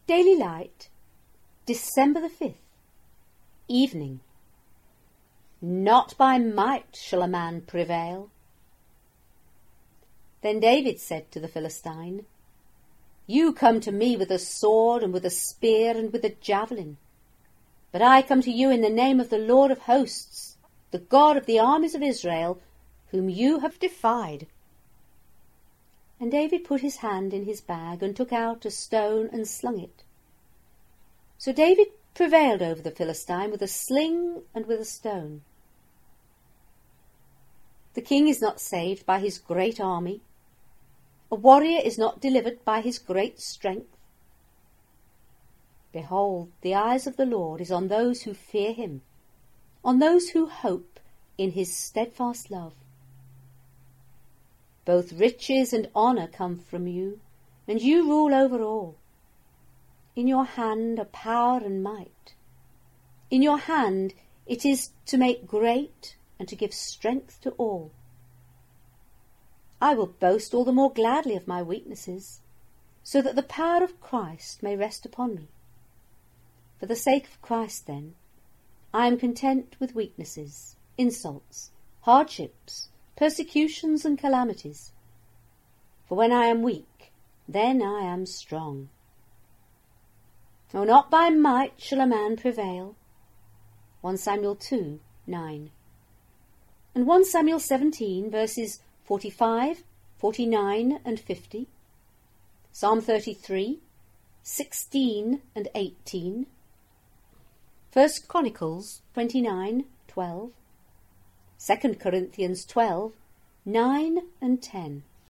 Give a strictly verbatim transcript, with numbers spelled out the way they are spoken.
Daily Light, December the fifth, Evening. Not by might shall a man prevail. Then David said to the Philistine, You come to me with a sword and with a spear and with a javelin, but I come to you in the name of the Lord of hosts, the God of the armies of Israel, whom you have defied. And David put his hand in his bag and took out a stone and slung it. So David prevailed over the Philistine with a sling and with a stone. The king is not saved by his great army. A warrior is not delivered by his great strength. Behold, the eyes of the Lord is on those who fear him, on those who hope in his steadfast love. Both riches and honour come from you, and you rule over all. In your hand are power and might. In your hand it is to make great and to give strength to all. I will boast all the more gladly of my weaknesses, so that the power of Christ may rest upon me. For the sake of Christ, then, I am content with weaknesses, insults, hardships, persecutions and calamities. For when I am weak, then I am strong. Oh, not by might shall a man prevail. First Samuel two, nine. And First Samuel seventeen, verses forty-five, forty-nine and fifty. Psalm thirty-three, sixteen and eighteen. First Chronicles twenty-nine, twelve. Second Corinthians twelve, nine and ten.